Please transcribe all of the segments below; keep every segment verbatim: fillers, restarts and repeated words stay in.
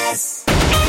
S.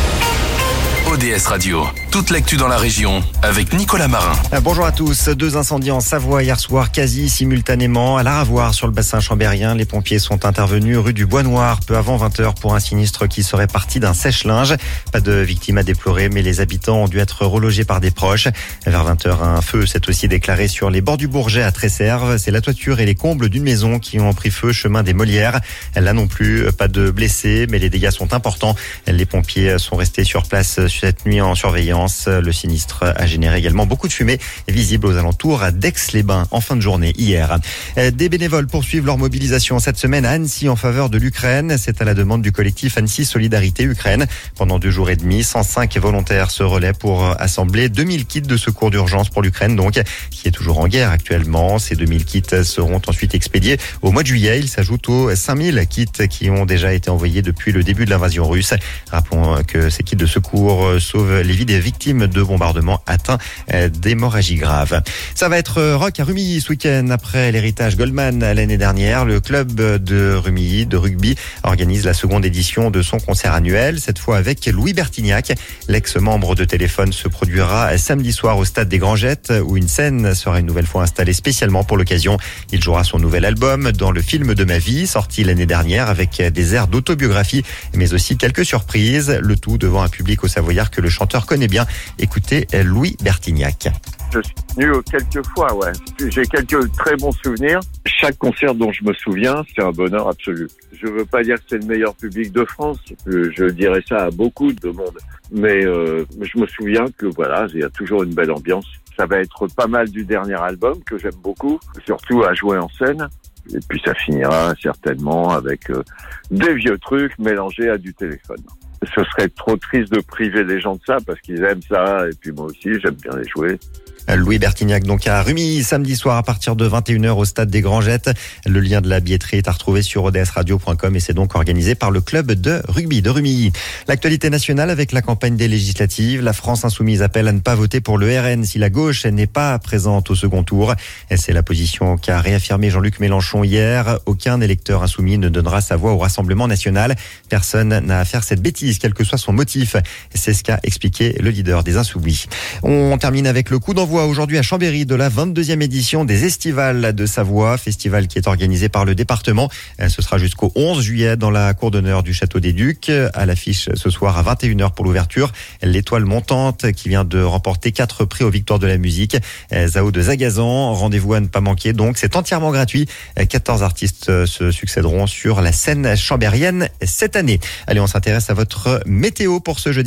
O D S Radio, toute l'actu dans la région avec Nicolas Marin. Bonjour à tous. Deux incendies en Savoie hier soir, quasi simultanément. À l'Aravoir, sur le bassin chambérien, les pompiers sont intervenus rue du Bois Noir, peu avant vingt heures, pour un sinistre qui serait parti d'un sèche-linge. Pas de victimes à déplorer, mais les habitants ont dû être relogés par des proches. Vers vingt heures, un feu s'est aussi déclaré sur les bords du Bourget à Tresserve. C'est la toiture et les combles d'une maison qui ont pris feu chemin des Molières. Là non plus, pas de blessés, mais les dégâts sont importants. Les pompiers sont restés sur place cette nuit en surveillance. Le sinistre a généré également beaucoup de fumée visible aux alentours d'Aix-les-Bains en fin de journée hier. Des bénévoles poursuivent leur mobilisation cette semaine à Annecy en faveur de l'Ukraine. C'est à la demande du collectif Annecy Solidarité Ukraine. Pendant deux jours et demi, cent cinq volontaires se relaient pour assembler deux mille kits de secours d'urgence pour l'Ukraine, donc, qui est toujours en guerre actuellement. Ces deux mille kits seront ensuite expédiés au mois de juillet. Ils s'ajoutent aux cinq mille kits qui ont déjà été envoyés depuis le début de l'invasion russe. Rappelons que ces kits de secours sauvent les vies des victimes de bombardements atteints d'hémorragie grave. Ça va être rock à Rumilly ce week-end. Après l'héritage Goldman l'année dernière, le club de Rumilly de rugby organise la seconde édition de son concert annuel, cette fois avec Louis Bertignac. L'ex-membre de Téléphone se produira samedi soir au stade des Grangettes, où une scène sera une nouvelle fois installée spécialement pour l'occasion. Il jouera son nouvel album Dans le film de ma vie, sorti l'année dernière avec des airs d'autobiographie, mais aussi quelques surprises, le tout devant un public au Savoyard que le chanteur connaît bien. Écoutez Louis Bertignac. Je suis venu quelques fois, ouais. J'ai quelques très bons souvenirs. Chaque concert dont je me souviens, c'est un bonheur absolu. Je veux pas dire que c'est le meilleur public de France. Je dirais ça à beaucoup de monde. Mais euh, je me souviens que voilà, il y a toujours une belle ambiance. Ça va être pas mal du dernier album que j'aime beaucoup, surtout à jouer en scène. Et puis ça finira certainement avec euh, des vieux trucs mélangés à du Téléphone. Ce serait trop triste de priver les gens de ça parce qu'ils aiment ça et puis moi aussi j'aime bien les jouer. Louis Bertignac donc à Rumilly samedi soir à partir de vingt et une heures au stade des Grangettes. Le lien de la billetterie est à retrouver sur o d s radio point com et c'est donc organisé par le club de rugby de Rumilly. L'actualité nationale avec la campagne des législatives. La France insoumise appelle à ne pas voter pour le R N si la gauche n'est pas présente au second tour. Et c'est la position qu'a réaffirmé Jean-Luc Mélenchon hier. Aucun électeur insoumis ne donnera sa voix au Rassemblement national. Personne n'a à faire cette bêtise, quel que soit son motif. C'est ce qu'a expliqué le leader des Insoumis. On termine avec le coup d'envoi aujourd'hui à Chambéry de la vingt-deuxième édition des Estivales de Savoie, festival qui est organisé par le département. Ce sera jusqu'au onze juillet dans la cour d'honneur du Château des Ducs. À l'affiche ce soir à vingt et une heures pour l'ouverture, l'étoile montante qui vient de remporter quatre prix aux victoires de la musique. Zao de Zagazan, rendez-vous à ne pas manquer donc, c'est entièrement gratuit. quatorze artistes se succéderont sur la scène chambérienne cette année. Allez, on s'intéresse à votre météo pour ce jeudi.